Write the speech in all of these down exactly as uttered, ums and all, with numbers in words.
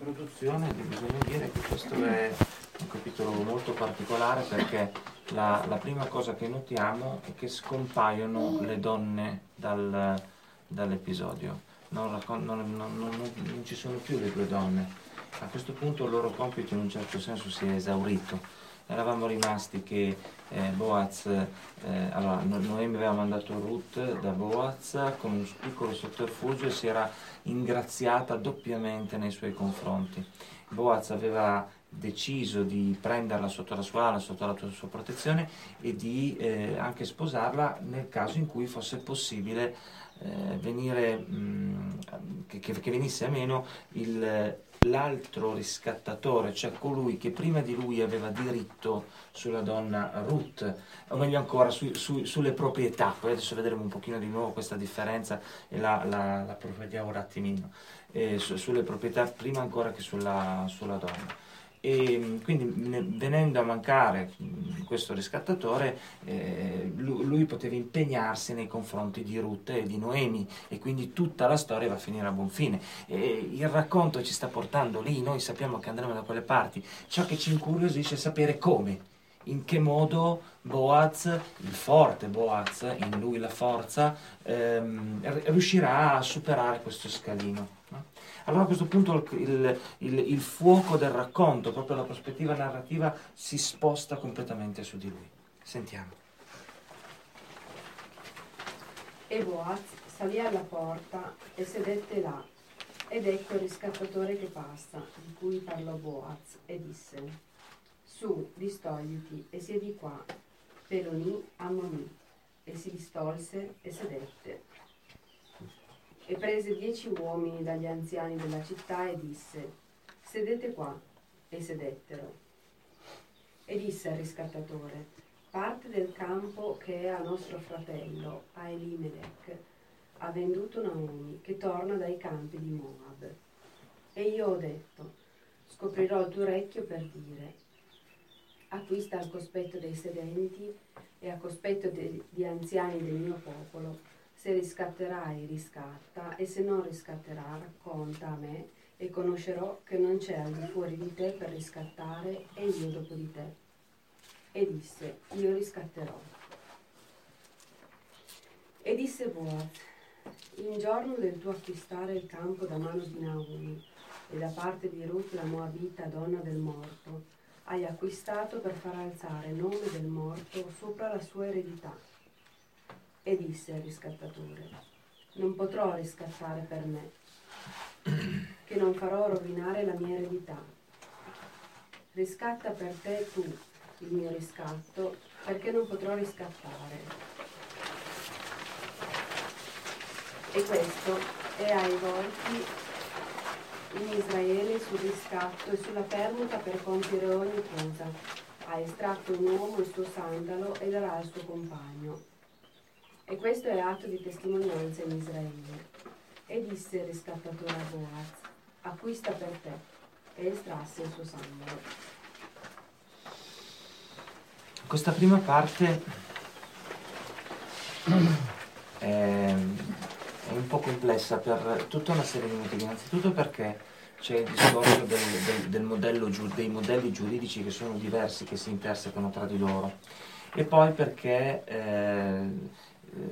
introduzione bisogna dire che questo è un capitolo molto particolare, perché la, la prima cosa che notiamo è che scompaiono le donne dal, dall'episodio. Non, raccon- non, non, non, non ci sono più le due donne. A questo punto il loro compito in un certo senso si è esaurito. Eravamo rimasti che eh, Boaz, eh, allora no- Noemi aveva mandato Ruth da Boaz con un piccolo sotterfugio e si era ingraziata doppiamente nei suoi confronti. Boaz aveva deciso di prenderla sotto la sua ala, sotto la sua protezione e di eh, anche sposarla nel caso in cui fosse possibile eh, venire, mh, che, che venisse a meno il l'altro riscattatore, cioè colui che prima di lui aveva diritto sulla donna Ruth, o meglio ancora su, su, sulle proprietà. Poi adesso vedremo un pochino di nuovo questa differenza e la, la, la approfondiamo un attimino, eh, su, sulle proprietà prima ancora che sulla, sulla donna. E quindi venendo a mancare questo riscattatore, eh, lui, lui poteva impegnarsi nei confronti di Ruth e di Noemi, e quindi tutta la storia va a finire a buon fine. E il racconto ci sta portando lì, noi sappiamo che andremo da quelle parti. Ciò che ci incuriosisce è sapere come, in che modo Boaz, il forte Boaz, in lui la forza, ehm, riuscirà a superare questo scalino, no? Allora a questo punto il, il, il fuoco del racconto, proprio la prospettiva narrativa, si sposta completamente su di lui. Sentiamo. E Boaz salì alla porta e sedette là, ed ecco il riscattatore che passa, di cui parlò Boaz, e disse: Su, distogliti e siedi qua. Pelonì ammonì, e si distolse e sedette. E prese dieci uomini dagli anziani della città e disse: Sedete qua, e sedettero. E disse al riscattatore: Parte del campo che è a nostro fratello, a Elimelech, ha venduto Naomi, che torna dai campi di Moab. E io ho detto: Scoprirò il tuo orecchio per dire: Acquista al cospetto dei sedenti e a cospetto de- di anziani del mio popolo. Se riscatterai, riscatta, e se non riscatterà, racconta a me, e conoscerò che non c'è al di fuori di te per riscattare, e io dopo di te. E disse: Io riscatterò. E disse Boaz: In giorno del tuo acquistare il campo da mano di Naomi, e da parte di Ruth la Moabita, donna del morto, hai acquistato per far alzare il nome del morto sopra la sua eredità. E disse al riscattatore: Non potrò riscattare per me, che non farò rovinare la mia eredità. Riscatta per te tu il mio riscatto, perché non potrò riscattare. E questo è ai volti in Israele sul riscatto e sulla permuta per compiere ogni cosa. Ha estratto un uomo il suo sandalo e darà al suo compagno. E questo è atto di testimonianza in Israele. E disse il riscattatore a Boaz: Acquista per te, e estrasse il suo sandalo. Questa prima parte è, è un po' complessa per tutta una serie di motivi. Innanzitutto perché c'è il discorso del, del, del modello, dei modelli giuridici che sono diversi, che si intersecano tra di loro, e poi perché eh,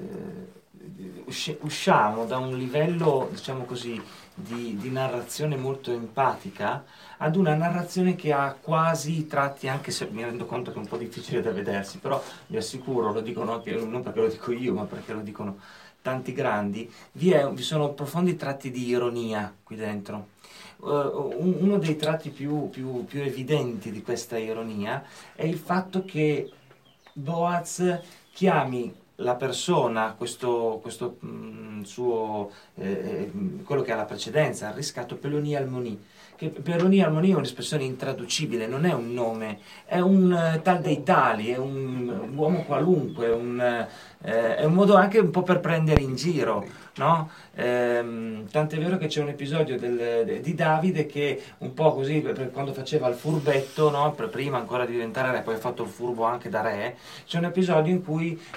usciamo da un livello, diciamo così, di, di narrazione molto empatica ad una narrazione che ha quasi i tratti, anche se mi rendo conto che è un po' difficile da vedersi, però vi assicuro, lo dicono anche, non perché lo dico io, ma perché lo dicono tanti grandi, vi, è, vi sono profondi tratti di ironia qui dentro. Uh, uno dei tratti più, più, più evidenti di questa ironia è il fatto che Boaz chiami la persona, questo, questo mh, suo, eh, quello che ha la precedenza, il riscatto, Pelonì Almonì. Che Pelonì Almonì è un'espressione intraducibile, non è un nome, è un uh, tal dei tali, è un, un uomo qualunque, un, eh, è un modo anche un po' per prendere in giro, no? Ehm, tant'è vero che c'è un episodio del, di Davide che un po' così, per, quando faceva il furbetto, no? Per prima ancora di diventare re, poi ha fatto il furbo anche da re. C'è un episodio in cui ehm,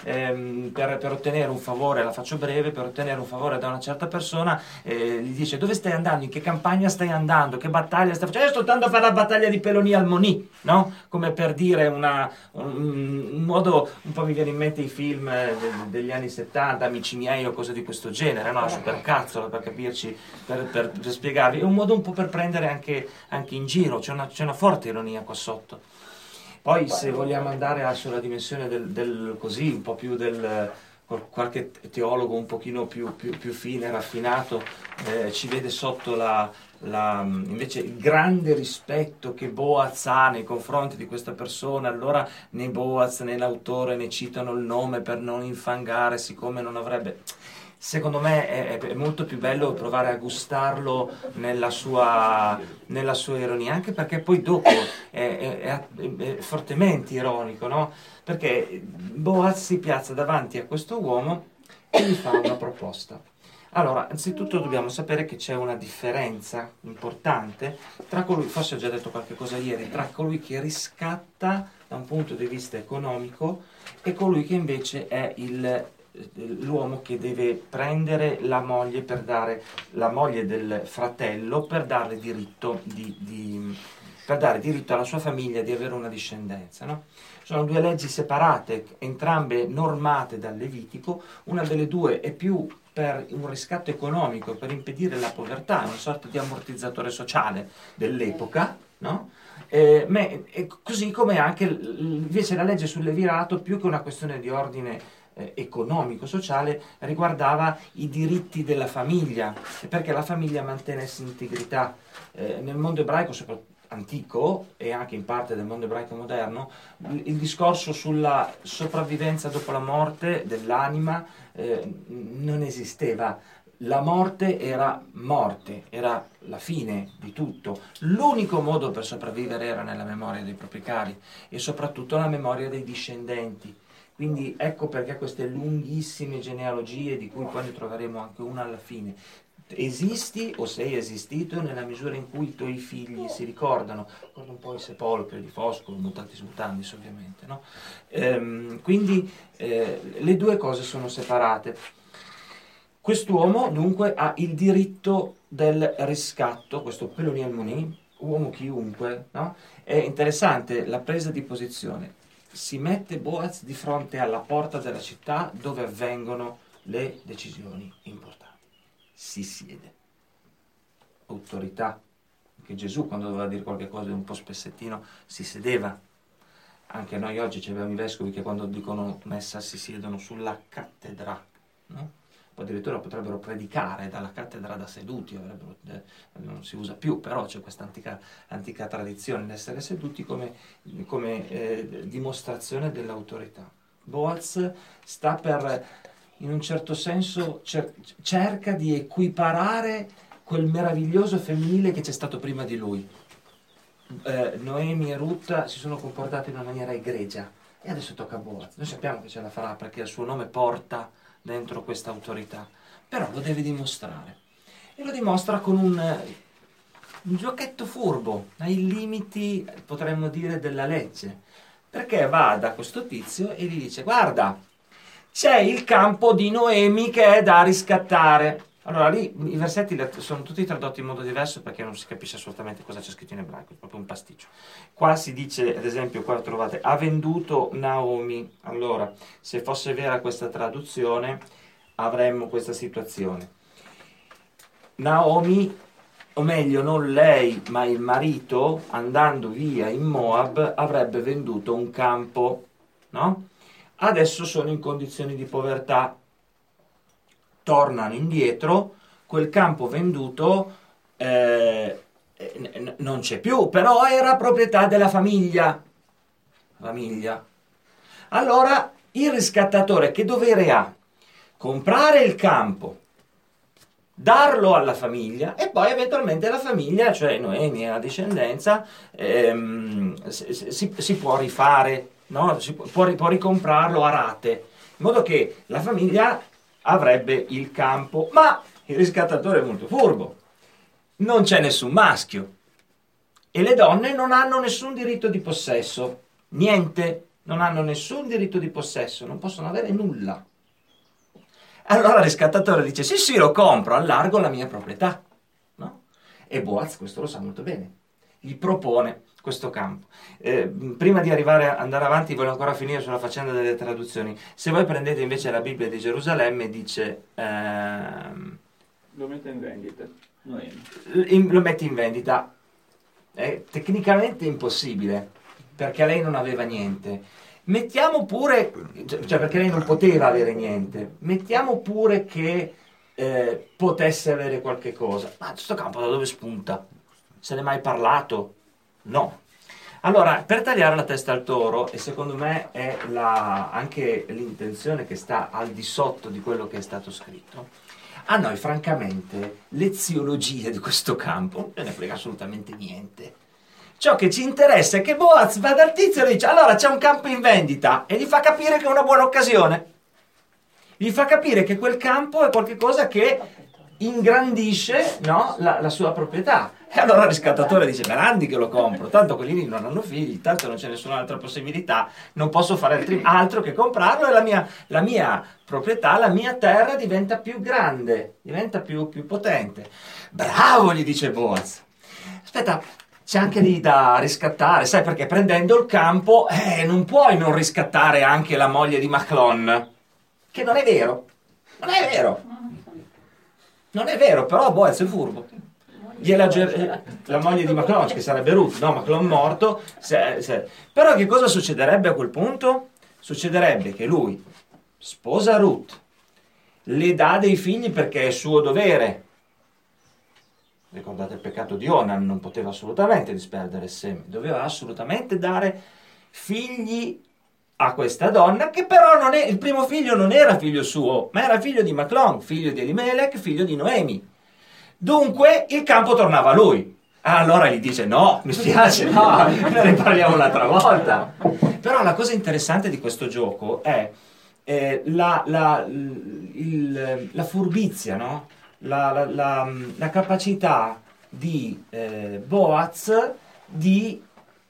per, per ottenere un favore, la faccio breve, per ottenere un favore da una certa persona, eh, gli dice: dove stai andando, in che campagna stai andando, che battaglia stai facendo? Io sto andando a fare la battaglia di Peloni al Monì, no? Come per dire una, un, un modo, un po' mi viene in mente i film de, degli anni settanta, Amici miei o cose di questo genere, no? Supercazzola, per capirci, per, per, per spiegarvi, è un modo un po' per prendere anche, anche in giro, c'è una, c'è una forte ironia qua sotto. Poi se vogliamo andare sulla dimensione del, del così, un po' più del qualche teologo un pochino più, più, più fine, raffinato, eh, ci vede sotto la, la, invece il grande rispetto che Boaz ha nei confronti di questa persona. Allora né Boaz né l'autore ne citano il nome per non infangare, siccome non avrebbe... Secondo me è, è molto più bello provare a gustarlo nella sua, nella sua ironia, anche perché poi dopo è, è, è, è fortemente ironico, no? Perché Boaz si piazza davanti a questo uomo e gli fa una proposta. Allora, anzitutto dobbiamo sapere che c'è una differenza importante tra colui, forse ho già detto qualche cosa ieri, tra colui che riscatta da un punto di vista economico e colui che invece è il l'uomo che deve prendere la moglie per dare la moglie del fratello per darle diritto di, di per dare diritto alla sua famiglia di avere una discendenza, no? Sono due leggi separate, entrambe normate dal Levitico. Una delle due è più per un riscatto economico, per impedire la povertà, una sorta di ammortizzatore sociale dell'epoca, no? Eh, ma, e così come anche invece la legge sul levirato, più che una questione di ordine Eh, economico, sociale, riguardava i diritti della famiglia, perché la famiglia mantenesse integrità. Eh, nel mondo ebraico, soprattutto antico, e anche in parte del mondo ebraico moderno, il, il discorso sulla sopravvivenza dopo la morte dell'anima eh, non esisteva. La morte era morte, era la fine di tutto. L'unico modo per sopravvivere era nella memoria dei propri cari e soprattutto la memoria dei discendenti. Quindi ecco perché queste lunghissime genealogie, di cui poi ne troveremo anche una alla fine. Esisti o sei esistito nella misura in cui i tuoi figli si ricordano. Ricordo un po' i sepolcri di Foscolo, Mutatis Mutandis ovviamente, no? Ehm, quindi eh, le due cose sono separate. Quest'uomo dunque ha il diritto del riscatto, questo Peloni al Monì, uomo chiunque, no? È interessante la presa di posizione. Si mette Boaz di fronte alla porta della città dove avvengono le decisioni importanti. Si siede. Autorità. Anche Gesù, quando doveva dire qualche cosa di un po' spessettino, si sedeva. Anche noi oggi abbiamo i vescovi che quando dicono messa si siedono sulla cattedra, no? Addirittura potrebbero predicare dalla cattedra da seduti, eh, non si usa più, però c'è questa antica, antica tradizione di essere seduti come, come eh, dimostrazione dell'autorità. Boaz sta per, in un certo senso, cer- cerca di equiparare quel meraviglioso femminile che c'è stato prima di lui. Eh, Noemi e Ruth si sono comportate in una maniera egregia e adesso tocca a Boaz. Noi sappiamo che ce la farà perché il suo nome porta dentro questa autorità, però lo deve dimostrare e lo dimostra con un, un giochetto furbo ai limiti, potremmo dire, della legge, perché va da questo tizio e gli dice: guarda, c'è il campo di Noemi che è da riscattare. Allora lì i versetti sono tutti tradotti in modo diverso perché non si capisce assolutamente cosa c'è scritto in ebraico, è proprio un pasticcio. Qua si dice, ad esempio, qua trovate, ha venduto Naomi. Allora, se fosse vera questa traduzione, avremmo questa situazione. Naomi, o meglio non lei, ma il marito, andando via in Moab, avrebbe venduto un campo, no? Adesso sono in condizioni di povertà. Tornano indietro, quel campo venduto eh, n- non c'è più, però era proprietà della famiglia. Famiglia. Allora il riscattatore che dovere ha? Comprare il campo, darlo alla famiglia e poi eventualmente la famiglia, cioè Noemi e la discendenza, ehm, si, si, si può rifare, no? Si può, può ricomprarlo a rate, in modo che la famiglia avrebbe il campo, ma il riscattatore è molto furbo, non c'è nessun maschio e le donne non hanno nessun diritto di possesso, niente, non hanno nessun diritto di possesso, non possono avere nulla. Allora il riscattatore dice: sì sì, lo compro, allargo la mia proprietà, no? E Boaz questo lo sa molto bene, gli propone questo campo. Eh, prima di arrivare a andare avanti voglio ancora finire sulla faccenda delle traduzioni. Se voi prendete invece la Bibbia di Gerusalemme dice ehm, lo mette in vendita, Noemi. in, lo mette in vendita. È tecnicamente impossibile perché lei non aveva niente. Mettiamo pure, cioè perché lei non poteva avere niente, mettiamo pure che eh, potesse avere qualche cosa. Ma questo campo da dove spunta? Se ne è mai parlato? No. Allora, per tagliare la testa al toro, e secondo me è la, anche l'intenzione che sta al di sotto di quello che è stato scritto, a noi francamente l'eziologia di questo campo non ce ne frega assolutamente niente. Ciò che ci interessa è che Boaz va dal tizio e dice: allora c'è un campo in vendita, e gli fa capire che è una buona occasione, gli fa capire che quel campo è qualcosa che ingrandisce, no, la, la sua proprietà. E allora il riscattatore dice: Berandi che lo compro, tanto quelli lì non hanno figli, tanto non c'è nessun'altra possibilità, non posso fare altri, altro che comprarlo, e la mia, la mia proprietà, la mia terra diventa più grande, diventa più, più potente. Bravo, gli dice Boaz. Aspetta, c'è anche lì da riscattare, sai, perché prendendo il campo eh, non puoi non riscattare anche la moglie di Machlon, che non è vero, non è vero, non è vero, però Boaz è furbo. Gliela, la moglie di Machlon, che sarebbe Ruth, no, Machlon morto, se, se. Però che cosa succederebbe a quel punto? Succederebbe che lui sposa Ruth, le dà dei figli perché è suo dovere. Ricordate il peccato di Onan, non poteva assolutamente disperdere il seme, doveva assolutamente dare figli a questa donna, che però non è, il primo figlio non era figlio suo, ma era figlio di Machlon, figlio di Elimelech, figlio di Noemi. Dunque il campo tornava a lui. Allora gli dice: no, mi spiace, no, ne riparliamo un'altra volta. Però la cosa interessante di questo gioco è eh, la, la, il, la furbizia, no? La, la, la, la capacità di eh, Boaz di,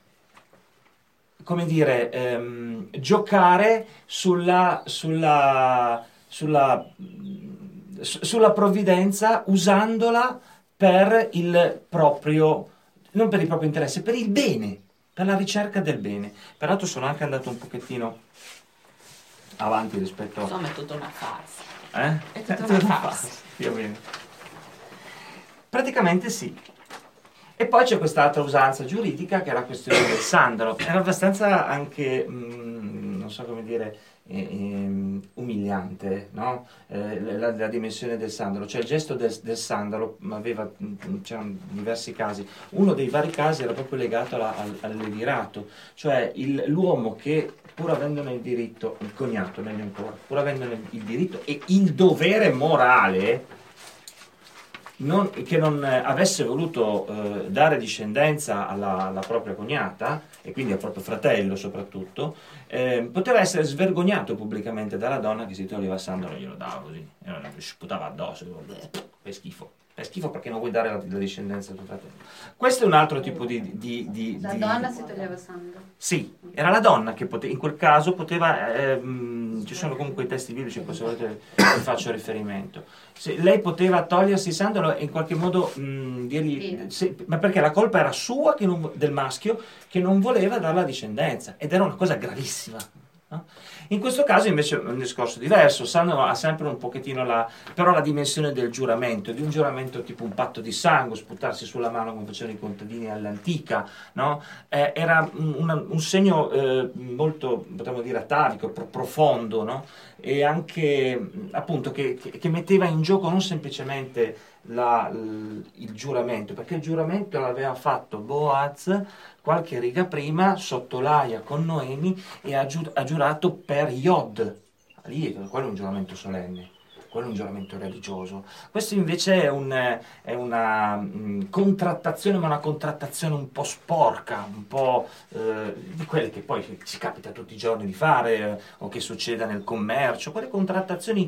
come dire, ehm, giocare sulla, sulla, sulla, sulla provvidenza, usandola per il proprio, non per il proprio interesse, per il bene, per la ricerca del bene. Peraltro sono anche andato un pochettino avanti rispetto a... Insomma è tutta una farsa. Eh? È tutta una farsa. Più o meno. Praticamente sì. E poi c'è quest'altra usanza giuridica, che è la questione del sandalo. Era abbastanza anche, mh, non so come dire, eh, eh, umiliante, no? Eh, la, la dimensione del sandalo. Cioè il gesto del, del sandalo aveva, c'erano diversi casi. Uno dei vari casi era proprio legato alla, al, al levirato, cioè il, l'uomo che, pur avendone il diritto, il cognato meglio ancora, pur avendone il diritto e il dovere morale, non, che non avesse voluto eh, dare discendenza alla, alla propria cognata, e quindi al proprio fratello soprattutto, eh, poteva essere svergognato pubblicamente dalla donna che si toglieva il sandalo e glielo dava così, e lo sputava addosso, è schifo. È schifo perché non vuoi dare la, la discendenza al tuo fratello. Questo è un altro tipo di... di, di la di, donna si toglieva il sandalo? Sì, era la donna che pote, in quel caso poteva... Ehm, ci sono comunque i testi biblici a cui se volete vi faccio riferimento. Se, lei poteva togliersi il sandalo e in qualche modo mh, dirgli... Se, ma perché la colpa era sua, che non, del maschio, che non voleva dare la discendenza. Ed era una cosa gravissima. No? In questo caso invece è un discorso diverso. Sandalo ha sempre un pochettino la, però la dimensione del giuramento, di un giuramento tipo un patto di sangue, sputarsi sulla mano come facevano i contadini all'antica, no? Eh, era un, un segno eh, molto, potremmo dire, atavico, pro, profondo, no? E anche appunto che, che, che metteva in gioco non semplicemente la, il, il giuramento, perché il giuramento l'aveva fatto Boaz qualche riga prima sotto l'aia con Noemi, e ha, giur, ha giurato per Yod. Lì, quello è un giuramento solenne, quello è un giuramento religioso. Questo invece è, un, è una mh, contrattazione, ma una contrattazione un po' sporca, un po' eh, di quelle che poi ci capita tutti i giorni di fare, eh, o che succeda nel commercio, quelle contrattazioni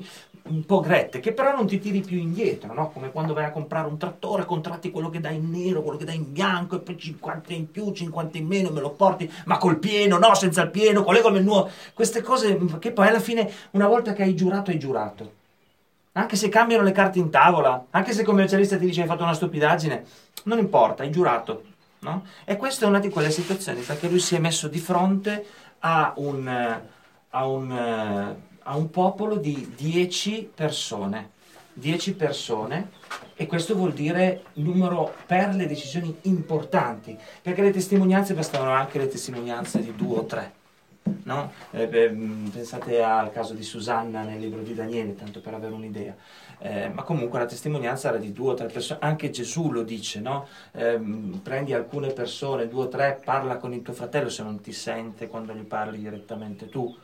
un po' grette, che però non ti tiri più indietro, no? Come quando vai a comprare un trattore, contratti quello che dà in nero, quello che dà in bianco, e poi cinquanta in più, cinquanta in meno, me lo porti, ma col pieno, no, senza il pieno, qual è come il nuovo. Queste cose che poi alla fine, una volta che hai giurato, hai giurato. Anche se cambiano le carte in tavola, anche se il commercialista ti dice hai fatto una stupidaggine, non importa, hai giurato, no? E questa è una di quelle situazioni, perché lui si è messo di fronte a un, a un, a un popolo di dieci persone, dieci persone, e questo vuol dire numero per le decisioni importanti, perché le testimonianze bastavano anche le testimonianze di due o tre. No? Eh, beh, pensate al caso di Susanna nel libro di Daniele, tanto per avere un'idea, eh, ma comunque la testimonianza era di due o tre persone, anche Gesù lo dice, no? Eh, prendi alcune persone, due o tre, parla con il tuo fratello se non ti sente quando gli parli direttamente tu.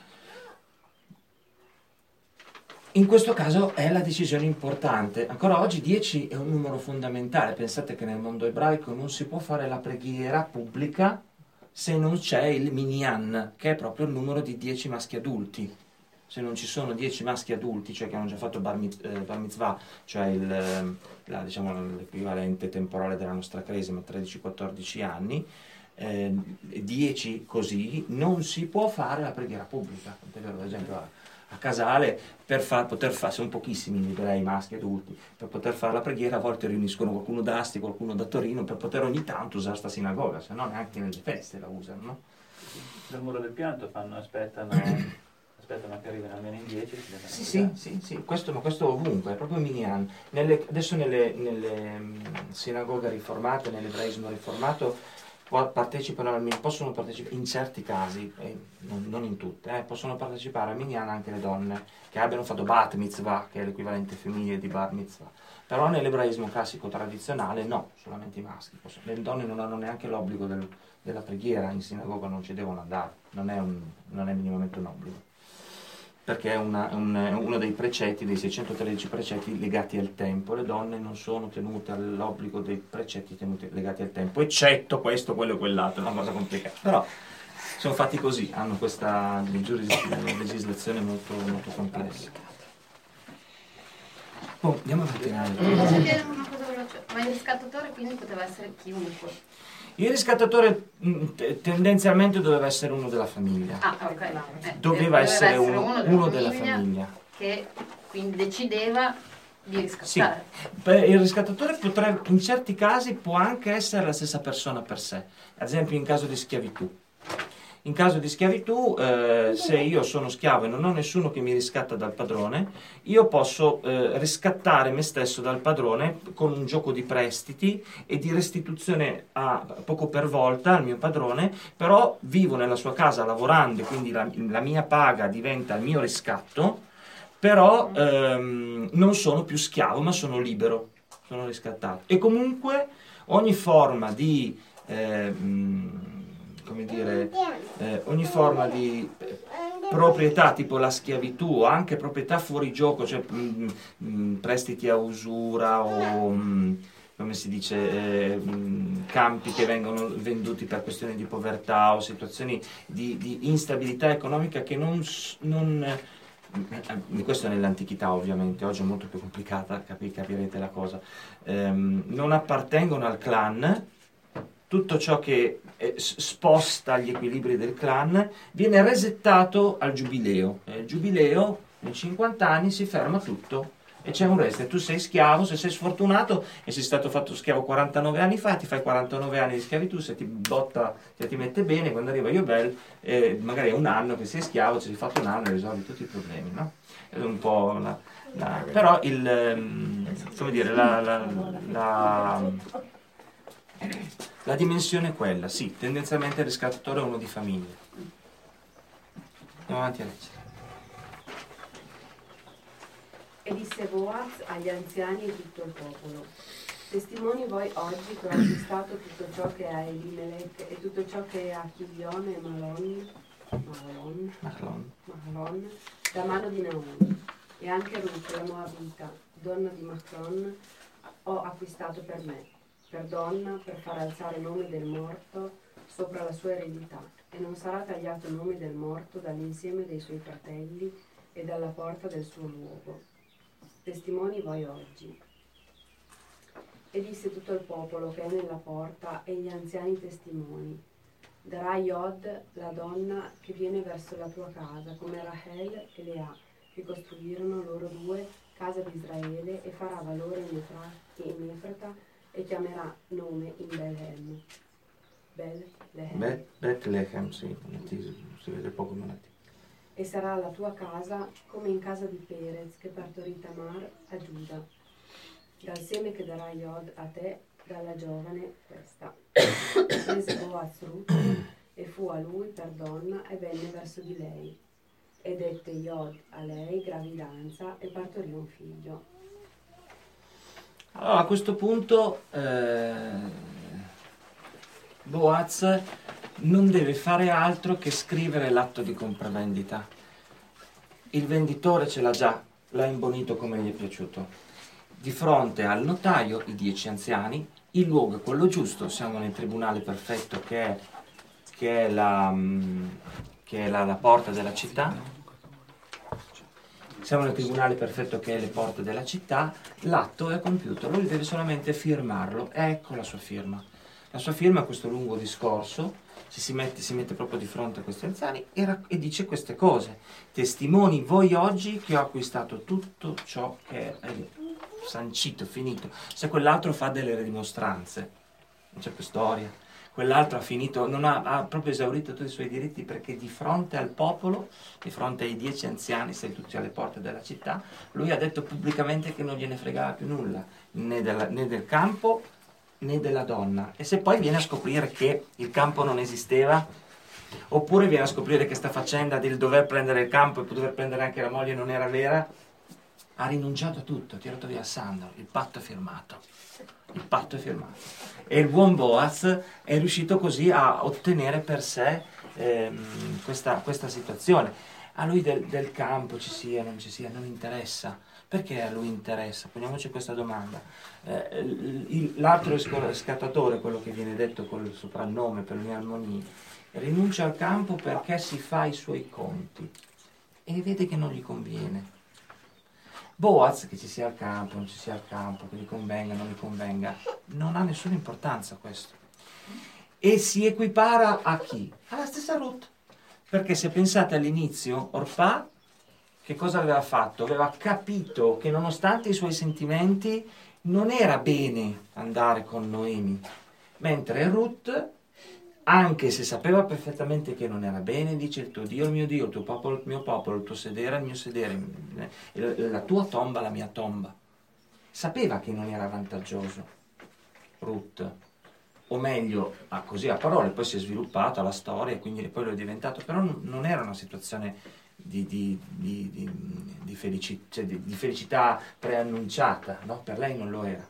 In questo caso è la decisione importante. Ancora oggi dieci è un numero fondamentale. Pensate che nel mondo ebraico non si può fare la preghiera pubblica se non c'è il minyan, che è proprio il numero di dieci maschi adulti. Se non ci sono dieci maschi adulti, cioè che hanno già fatto bar, mit, eh, bar mitzvah, cioè il, la, diciamo, l'equivalente temporale della nostra cresima, tredici quattordici anni, eh, dieci così, non si può fare la preghiera pubblica. Ad esempio a, a Casale, per far, poter fare, sono pochissimi gli ebrei maschi adulti, per poter fare la preghiera a volte riuniscono qualcuno da Asti, qualcuno da Torino, per poter ogni tanto usare sta sinagoga, se no neanche nelle feste la usano, no? Dal muro del pianto fanno, aspettano, aspettano che arrivino almeno in dieci. Sì, sì, sì, sì, questo, ma questo ovunque, è proprio minyan. Nelle, adesso nelle, nelle um, sinagoghe riformate, nell'ebraismo riformato, partecipano al minyan, possono partecipare in certi casi, eh, non, non in tutte, eh, possono partecipare al minyan anche le donne che abbiano fatto bat mitzvah, che è l'equivalente femminile di bar mitzvah. Però nell'ebraismo classico tradizionale no, solamente i maschi. Le donne non hanno neanche l'obbligo del, della preghiera, in sinagoga non ci devono andare, non è, un, non è minimamente un obbligo, perché è, una, un, è uno dei precetti, dei seicentotredici precetti legati al tempo. Le donne non sono tenute all'obbligo dei precetti tenuti, legati al tempo, eccetto questo, quello e quell'altro, è una cosa complicata. Però sono fatti così, hanno questa legislazione molto, molto complessa. Oh, andiamo avanti. Posso chiedere una cosa veloce? Ma il riscattatore quindi poteva essere chiunque? Il riscattatore mh, tendenzialmente doveva essere uno della famiglia. Ah, ok. Eh, doveva, doveva essere, essere uno, uno, uno della, della famiglia famiglia. Che quindi decideva di riscattare. Sì. Beh, il riscattatore potrebbe, in certi casi può anche essere la stessa persona per sé, ad esempio in caso di schiavitù. In caso di schiavitù, eh, se io sono schiavo e non ho nessuno che mi riscatta dal padrone, io posso eh, riscattare me stesso dal padrone con un gioco di prestiti e di restituzione a poco per volta al mio padrone, però vivo nella sua casa lavorando, quindi la, la mia paga diventa il mio riscatto, però ehm, non sono più schiavo, ma sono libero, sono riscattato. E comunque ogni forma di... Eh, come dire, eh, ogni forma di proprietà tipo la schiavitù o anche proprietà fuori gioco, cioè mh, mh, prestiti a usura o mh, come si dice, eh, mh, campi che vengono venduti per questioni di povertà o situazioni di, di instabilità economica che non, non eh, questo nell'antichità ovviamente, oggi è molto più complicata, capi, capirete la cosa, ehm, non appartengono al clan. Tutto ciò che eh, sposta gli equilibri del clan viene resettato al giubileo. Il giubileo, in cinquanta anni, si ferma tutto e c'è un resto. E tu sei schiavo, se sei sfortunato e sei stato fatto schiavo quarantanove anni fa, ti fai quarantanove anni di schiavitù, se ti botta, se ti mette bene, quando arriva Yobel, eh, magari è un anno che sei schiavo, ci hai fatto un anno e risolvi tutti i problemi, no? È un po' la, la, però il, come dire, la, la, la La dimensione è quella, sì, tendenzialmente il riscattatore è uno di famiglia. Andiamo avanti a leggere. E disse Boaz agli anziani e tutto il popolo: testimoni voi oggi che ho acquistato tutto ciò che è a Elimelech e tutto ciò che è a Chilion e Malon, Malon, Mahlon. Mahlon da mano di Naomi, e anche Ruth la Moabita, donna di Machlon, ho acquistato per me, per donna, per far alzare il nome del morto sopra la sua eredità, e non sarà tagliato il nome del morto dall'insieme dei suoi fratelli e dalla porta del suo luogo. Testimoni voi oggi. E disse tutto il popolo che è nella porta e gli anziani testimoni: darà Iod la donna che viene verso la tua casa, come Rachel e Lea, che costruirono loro due casa di Israele, e farà valore in Efra- in Efrata e chiamerà nome in Bethlehem. Bethlehem. Bet- Bethlehem, sì, si, si vede poco ma la T. E sarà la tua casa come in casa di Perez, che partorì Tamar a Giuda. Dal seme che darà Iod a te, dalla giovane questa. Prese Boaz Ruth e fu a lui per donna e venne verso di lei. E dette Iod a lei gravidanza e partorì un figlio. Allora, a questo punto eh, Boaz non deve fare altro che scrivere l'atto di compravendita. Il venditore ce l'ha già, l'ha imbonito come gli è piaciuto. Di fronte al notaio, i dieci anziani, il luogo è quello giusto, siamo nel tribunale perfetto che è, che è, la, che è la, la porta della città. Siamo nel tribunale perfetto che è le porte della città, l'atto è compiuto, lui deve solamente firmarlo, ecco la sua firma. La sua firma è questo lungo discorso, ci si mette, si mette proprio di fronte a questi anziani e, rac- e dice queste cose. Testimoni voi oggi che ho acquistato tutto ciò che è sancito, finito. Se quell'altro fa delle rimostranze, non c'è più storia. Quell'altro ha finito, non ha, ha proprio esaurito tutti i suoi diritti, perché di fronte al popolo, di fronte ai dieci anziani seduti alle porte della città, lui ha detto pubblicamente che non gliene fregava più nulla, né, della, né del campo né della donna. E se poi viene a scoprire che il campo non esisteva, oppure viene a scoprire che sta faccenda del dover prendere il campo e dover prendere anche la moglie non era vera, ha rinunciato a tutto, ha tirato via Sandro, il patto è firmato. Il patto è firmato. E il buon Boaz è riuscito così a ottenere per sé ehm, questa, questa situazione. A lui del, del campo ci sia, non ci sia, non interessa. Perché a lui interessa? Poniamoci questa domanda. Eh, il, l'altro scattatore, quello che viene detto col soprannome per le armonie, rinuncia al campo perché si fa i suoi conti e vede che non gli conviene. Boaz, che ci sia al campo, non ci sia al campo, che gli convenga, non gli convenga, non ha nessuna importanza questo. E si equipara a chi? Alla stessa Ruth. Perché se pensate all'inizio, Orpà, che cosa aveva fatto? Aveva capito che nonostante i suoi sentimenti non era bene andare con Noemi, mentre Ruth, anche se sapeva perfettamente che non era bene, dice il tuo Dio è il mio Dio, il tuo popolo è il mio popolo, il tuo sedere è il mio sedere, la tua tomba è la mia tomba. Sapeva che non era vantaggioso Ruth, o meglio, ah, così a parole, poi si è sviluppata la storia e quindi poi lo è diventato, però non era una situazione di, di, di, di, di, felici, cioè di, di felicità preannunciata, no? Per lei non lo era.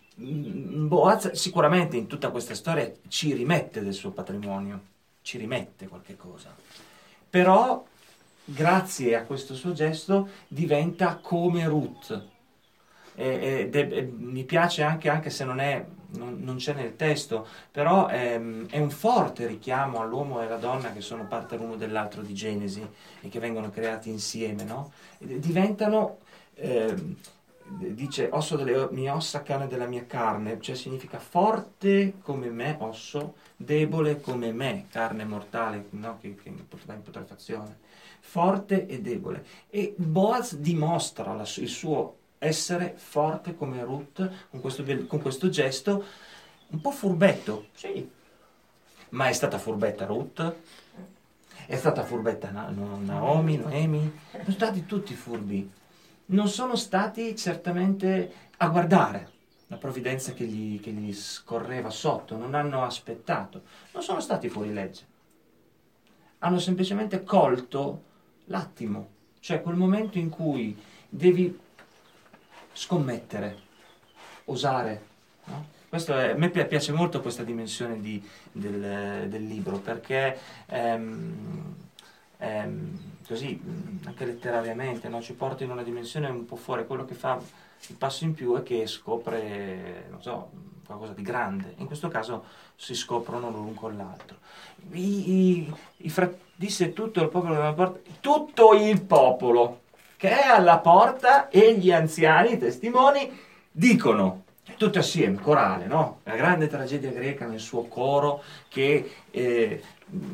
Boaz sicuramente in tutta questa storia ci rimette del suo patrimonio, ci rimette qualche cosa, però grazie a questo suo gesto diventa come Ruth. E, e, e, mi piace anche, anche se non, è, non, non c'è nel testo, però è, è un forte richiamo all'uomo e alla donna che sono parte l'uno dell'altro di Genesi e che vengono creati insieme, no? E diventano eh, dice osso delle mie ossa, carne della mia carne, cioè significa forte come me, osso, debole come me, carne mortale, no? che, che va in putrefazione, forte e debole. E Boaz dimostra la, il suo essere forte come Ruth con questo, con questo gesto un po' furbetto, sì, ma è stata furbetta Ruth, è stata furbetta Naomi, Noemi, sono stati tutti furbi. Non sono stati certamente a guardare la provvidenza che gli, che gli scorreva sotto, non hanno aspettato, non sono stati fuori legge. Hanno semplicemente colto l'attimo, cioè quel momento in cui devi scommettere, osare. No? Questo è, a me piace molto questa dimensione di, del, del libro, perché ehm, ehm, così anche letterariamente, no? Ci porta in una dimensione un po' fuori. Quello che fa il passo in più è che scopre, non so, qualcosa di grande. In questo caso si scoprono l'un con l'altro. I, i, i fra- disse tutto il popolo della porta, tutto il popolo, che è alla porta e gli anziani, i testimoni, dicono, tutti assieme, corale, no? La grande tragedia greca nel suo coro che eh,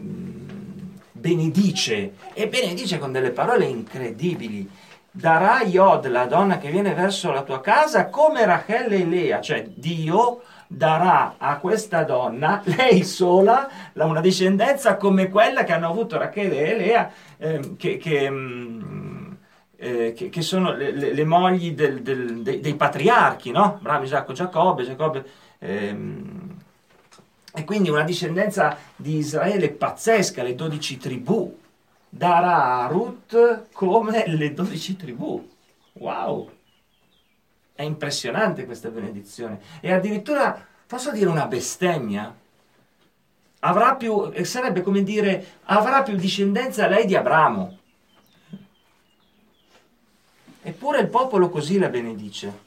benedice, e benedice con delle parole incredibili. Darà Iod, la donna che viene verso la tua casa, come Rachel e Lea, cioè Dio darà a questa donna, lei sola, una discendenza come quella che hanno avuto Rachele e Lea, eh, che, che, mh, eh, che, che sono le, le, le mogli del, del, dei, dei patriarchi, no? Abramo, Isacco, Giacobbe, Giacobbe ehm, e quindi una discendenza di Israele pazzesca, le dodici tribù. Darà a Ruth come le dodici tribù. Wow! È impressionante questa benedizione. E addirittura, posso dire una bestemmia? Avrà più, sarebbe come dire, avrà più discendenza lei di Abramo. Eppure il popolo così la benedice.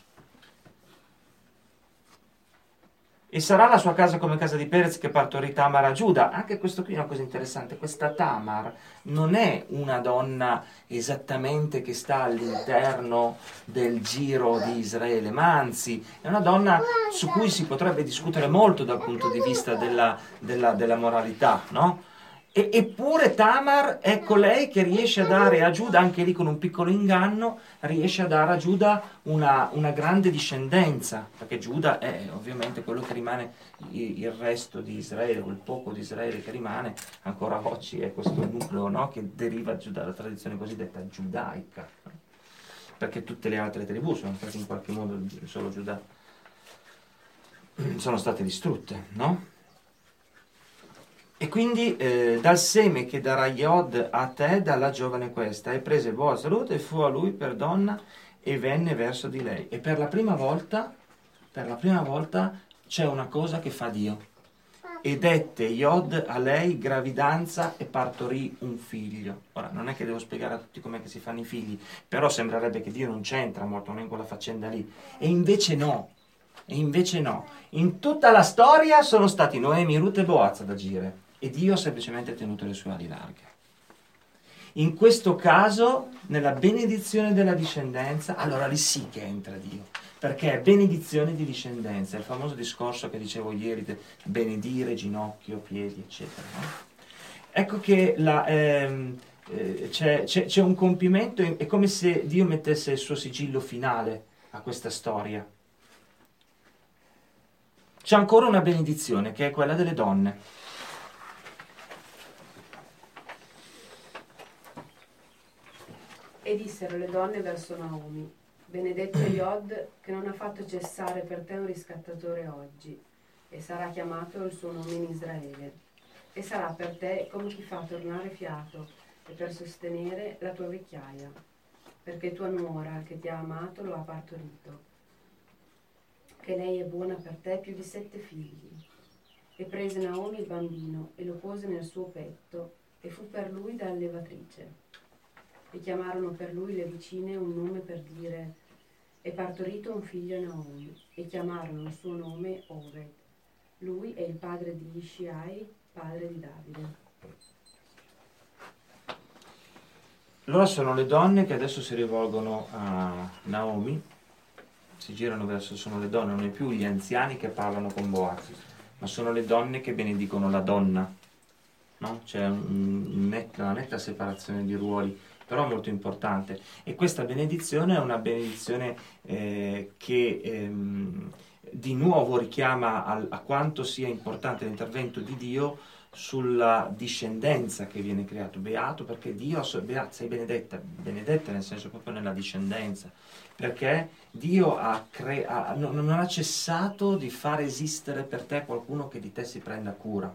E sarà la sua casa come casa di Perez che partorì Tamar a Giuda. Anche questo qui è una cosa interessante. Questa Tamar non è una donna esattamente che sta all'interno del giro di Israele, ma anzi è una donna su cui si potrebbe discutere molto dal punto di vista della, della, della moralità, no? E, eppure Tamar è colei che riesce a dare a Giuda, anche lì con un piccolo inganno, riesce a dare a Giuda una, una grande discendenza, perché Giuda è ovviamente quello che rimane, il resto di Israele, quel poco di Israele che rimane, ancora oggi è questo nucleo, no, che deriva dalla tradizione cosiddetta giudaica, perché tutte le altre tribù sono state in qualche modo, solo Giuda, sono state distrutte, no? E quindi eh, dal seme che darà Iod a te, dalla giovane questa, e prese Boaz Ruth e fu a lui per donna e venne verso di lei. E per la prima volta, per la prima volta c'è una cosa che fa Dio. E dette Iod a lei gravidanza e partorì un figlio. Ora, non è che devo spiegare a tutti com'è che si fanno i figli, però sembrerebbe che Dio non c'entra molto in quella faccenda lì. E invece no, e invece no. In tutta la storia sono stati Noemi, Ruth e Boaz ad agire. E Dio ha semplicemente tenuto le sue ali larghe. In questo caso, nella benedizione della discendenza, allora lì sì che entra Dio, perché è benedizione di discendenza, è il famoso discorso che dicevo ieri, di benedire ginocchio, piedi, eccetera. No? Ecco che la, ehm, eh, c'è, c'è, c'è un compimento, è come se Dio mettesse il suo sigillo finale a questa storia. C'è ancora una benedizione, che è quella delle donne. E dissero le donne verso Naomi: benedetto Iod, che non ha fatto cessare per te un riscattatore oggi, e sarà chiamato il suo nome in Israele. E sarà per te come chi fa tornare fiato e per sostenere la tua vecchiaia, perché tua nuora, che ti ha amato, lo ha partorito. Che lei è buona per te più di sette figli. E prese Naomi il bambino e lo pose nel suo petto, e fu per lui da allevatrice. E chiamarono per lui le vicine un nome per dire: è partorito un figlio a Naomi, e chiamarono il suo nome Oved. Lui è il padre di Ishiai, padre di Davide. Loro sono le donne che adesso si rivolgono a Naomi, si girano verso, sono le donne, non è più gli anziani che parlano con Boaz, ma sono le donne che benedicono la donna, no? C'è un netta, una netta separazione di ruoli, però molto importante. E questa benedizione è una benedizione eh, che ehm, di nuovo richiama a, a quanto sia importante l'intervento di Dio sulla discendenza che viene creato. Beato perché Dio, beato, sei benedetta, benedetta nel senso proprio nella discendenza, perché Dio ha cre- ha, non, non ha cessato di far esistere per te qualcuno che di te si prenda cura,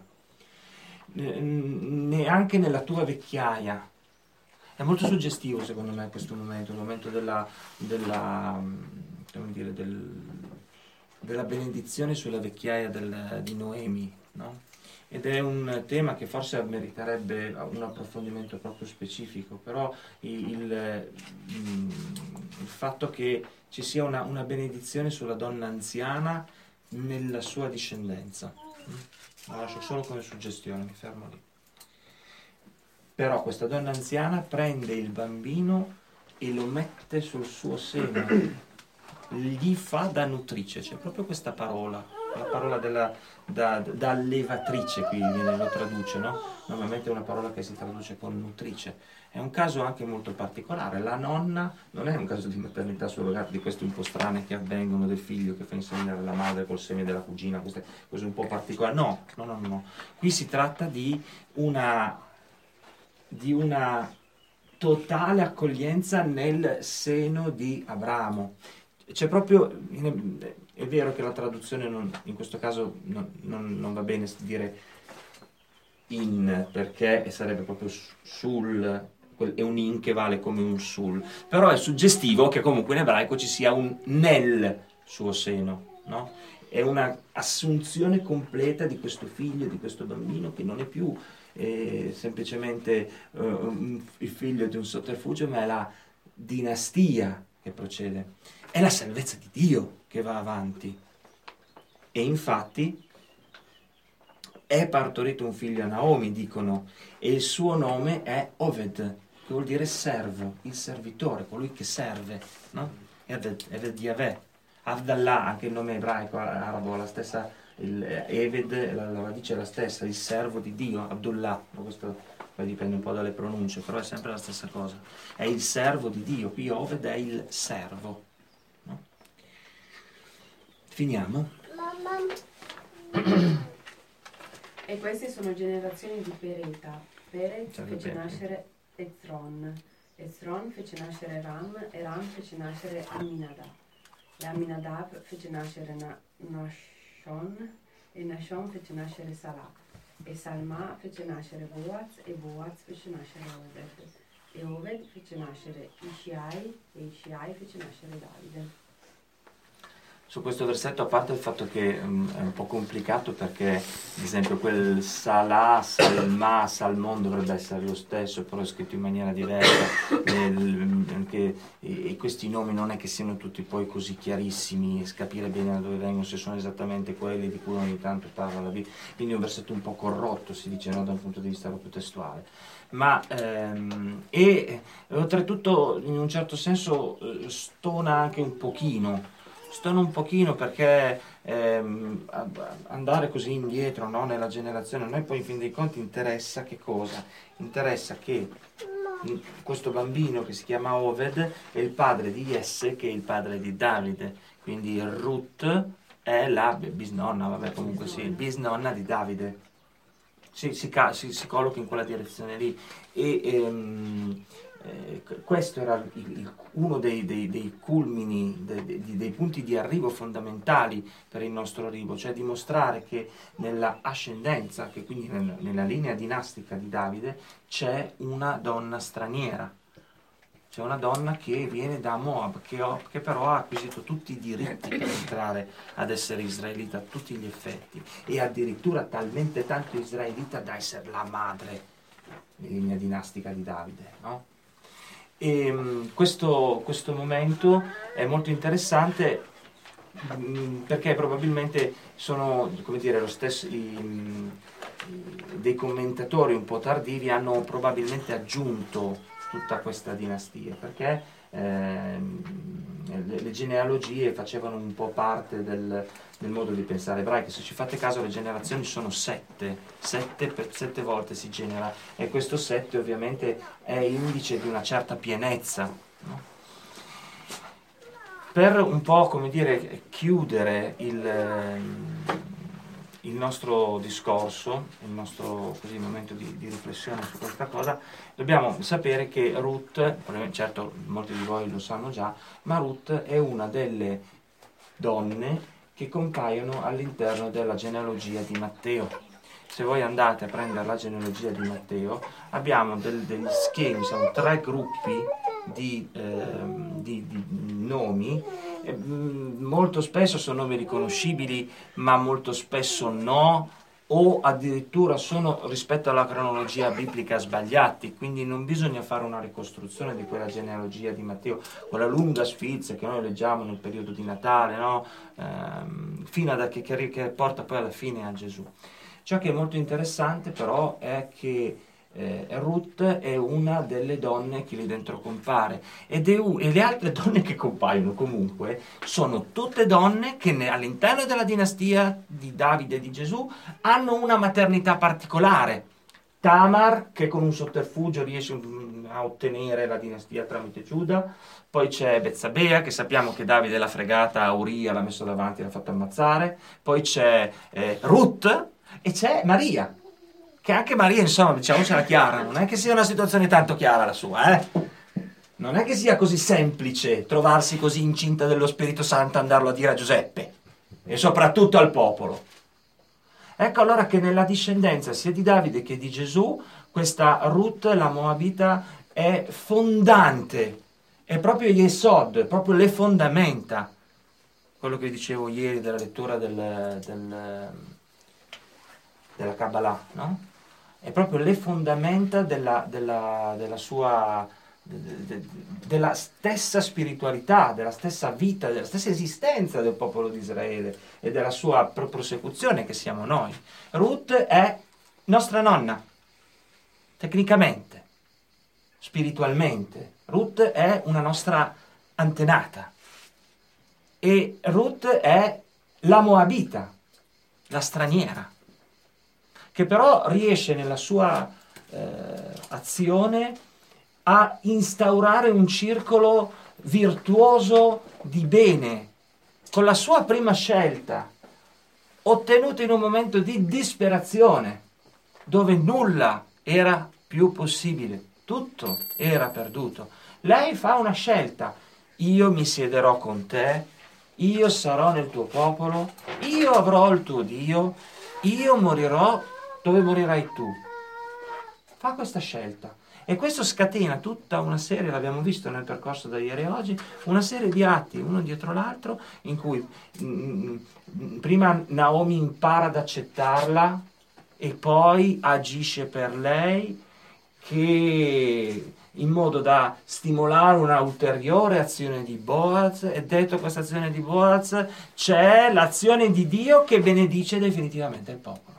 neanche nella tua vecchiaia. È molto suggestivo secondo me questo momento, il momento della, della, come dire, del, della benedizione sulla vecchiaia del, di Noemi, no? Ed è un tema che forse meriterebbe un approfondimento proprio specifico, però il, il, il fatto che ci sia una, una benedizione sulla donna anziana nella sua discendenza. La lascio solo come suggestione, mi fermo lì. Però questa donna anziana prende il bambino e lo mette sul suo seno, gli fa da nutrice, c'è proprio questa parola, la parola della, da, da allevatrice qui viene, lo traduce, no? Normalmente è una parola che si traduce con nutrice. È un caso anche molto particolare, la nonna non è un caso di maternità surrogata, di queste un po' strane che avvengono, del figlio che fa inseminare la madre col seme della cugina, queste cose un po' particolari, no, no, no, no, qui si tratta di una, di una totale accoglienza nel seno di Abramo. C'è proprio, è vero che la traduzione non, in questo caso non, non, non va bene dire in, perché sarebbe proprio sul, è un in che vale come un sul, però è suggestivo che comunque in ebraico ci sia un nel suo seno, no? È una assunzione completa di questo figlio, di questo bambino, che non è più eh, semplicemente uh, il figlio di un sotterfugio, ma è la dinastia che procede, è la salvezza di Dio che va avanti. E infatti è partorito un figlio a Naomi, dicono, e il suo nome è Oved, che vuol dire servo, il servitore, colui che serve, no? Eved, Eved Yahweh. Avdallah, anche il nome ebraico arabo, la stessa, il Eved, la, la radice è la stessa, il servo di Dio, Abdullah, questo poi dipende un po' dalle pronunce, però è sempre la stessa cosa, è il servo di Dio, qui Oved è il servo, no? Finiamo. E queste sono generazioni di Pereta. Peret Certo, fece bene. nascere Ezron, Ezron fece nascere Ram, e Ram fece nascere Amminadab. E Amminadab fece nascere Na- Nashon, e Nashon fece nascere Salah. E Salma fece nascere Boaz, e Boaz fece nascere Oved. E Oved fece nascere Ishiai, e Ishiai fece nascere Davide. Su questo versetto, a parte il fatto che um, è un po' complicato perché, ad esempio, quel Salah, Salma, Salmon dovrebbe essere lo stesso, però è scritto in maniera diversa, e, anche, e, e questi nomi non è che siano tutti poi così chiarissimi, e capire bene da dove vengono, se sono esattamente quelli di cui ogni tanto parla la Bibbia, quindi è un versetto un po' corrotto, si dice, no, da un punto di vista proprio testuale. Ma ehm, e oltretutto in un certo senso eh, stona anche un pochino, stona un pochino perché ehm, andare così indietro, no, nella generazione, a noi poi in fin dei conti interessa che cosa? Interessa che questo bambino che si chiama Oved è il padre di Jesse, che è il padre di Davide, quindi Ruth è la bisnonna, vabbè comunque sì, bisnonna di Davide. Si, si, si, si colloca in quella direzione lì e ehm, eh, questo era il, il, uno dei, dei, dei culmini, dei, dei, dei punti di arrivo fondamentali per il nostro arrivo, cioè dimostrare che nella ascendenza, che quindi nel, nella linea dinastica di Davide, c'è una donna straniera. C'è una donna che viene da Moab, che, ho, che però ha acquisito tutti i diritti per entrare ad essere israelita a tutti gli effetti, e addirittura talmente tanto israelita da essere la madre in linea dinastica di Davide, no? E um, questo, questo momento è molto interessante um, perché probabilmente sono, come dire, lo stesso, i, um, dei commentatori un po' tardivi hanno probabilmente aggiunto tutta questa dinastia, perché ehm, le, le genealogie facevano un po' parte del, del modo di pensare ebraico. Se ci fate caso, le generazioni sono sette, sette per sette volte si genera, e questo sette ovviamente è indice di una certa pienezza, no? Per un po', come dire, chiudere il il nostro discorso, il nostro così, momento di, di riflessione su questa cosa, dobbiamo sapere che Ruth, certo molti di voi lo sanno già, ma Ruth è una delle donne che compaiono all'interno della genealogia di Matteo. Se voi andate a prendere la genealogia di Matteo, abbiamo del, degli schemi, sono tre gruppi di, eh, di, di nomi. Molto spesso sono nomi riconoscibili, ma molto spesso no, o addirittura sono rispetto alla cronologia biblica sbagliati, quindi non bisogna fare una ricostruzione di quella genealogia di Matteo, quella lunga sfilza che noi leggiamo nel periodo di Natale, no? Ehm, fino a che, che, che porta poi alla fine a Gesù. Ciò che è molto interessante però è che eh, Ruth è una delle donne che lì dentro compare, ed è u- e le altre donne che compaiono comunque sono tutte donne che ne- all'interno della dinastia di Davide e di Gesù hanno una maternità particolare. Tamar, che con un sotterfugio riesce mm, a ottenere la dinastia tramite Giuda. Poi c'è Bezzabea, che sappiamo che Davide l'ha fregata a Uria, l'ha messo davanti e l'ha fatto ammazzare. Poi c'è eh, Ruth e c'è Maria, che anche Maria, insomma, diciamocela chiara, non è che sia una situazione tanto chiara la sua, eh? Non è che sia così semplice trovarsi così incinta dello Spirito Santo e andarlo a dire a Giuseppe, e soprattutto al popolo. Ecco allora che nella discendenza sia di Davide che di Gesù, questa Ruth, la Moabita, è fondante, è proprio Yesod, è proprio le fondamenta. Quello che dicevo ieri della lettura del, del, della Kabbalah, no? È proprio le fondamenta della, della, della sua, de, de, della stessa spiritualità, della stessa vita, della stessa esistenza del popolo di Israele e della sua prosecuzione, che siamo noi. Ruth è nostra nonna, tecnicamente, spiritualmente. Ruth è una nostra antenata. E Ruth è la Moabita, la straniera, che però riesce nella sua eh, azione a instaurare un circolo virtuoso di bene, con la sua prima scelta, ottenuta in un momento di disperazione, dove nulla era più possibile, tutto era perduto. Lei fa una scelta: io mi siederò con te, io sarò nel tuo popolo, io avrò il tuo Dio, io morirò dove morirai tu. Fa questa scelta. E questo scatena tutta una serie, l'abbiamo visto nel percorso da ieri a oggi, una serie di atti, uno dietro l'altro, in cui mh, prima Naomi impara ad accettarla e poi agisce per lei, che in modo da stimolare una ulteriore azione di Boaz, e detto questa azione di Boaz c'è l'azione di Dio che benedice definitivamente il popolo.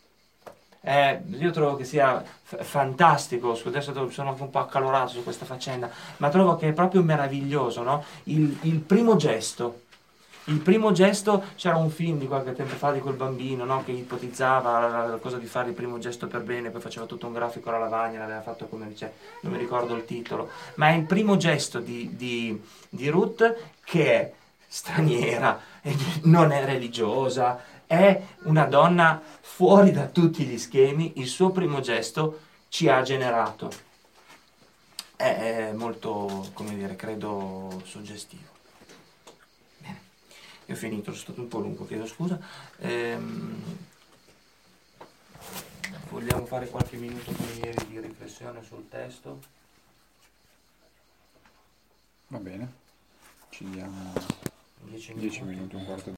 Eh, io trovo che sia f- fantastico, adesso sono anche un po' accalorato su questa faccenda, ma trovo che è proprio meraviglioso, no? il, il primo gesto. Il primo gesto, c'era un film di qualche tempo fa di quel bambino, no, che ipotizzava la, la cosa di fare il primo gesto per bene, poi faceva tutto un grafico alla lavagna, l'aveva fatto come dice, non mi ricordo il titolo, ma è il primo gesto di, di, di Ruth, che è straniera, non è religiosa, è una donna fuori da tutti gli schemi. Il suo primo gesto ci ha generato. È molto, come dire, credo suggestivo. Bene, io ho finito, sono stato un po' lungo, chiedo scusa. Ehm, vogliamo fare qualche minuto come ieri di riflessione sul testo? Va bene, ci diamo Dieci dieci minuti. minuti, un quarto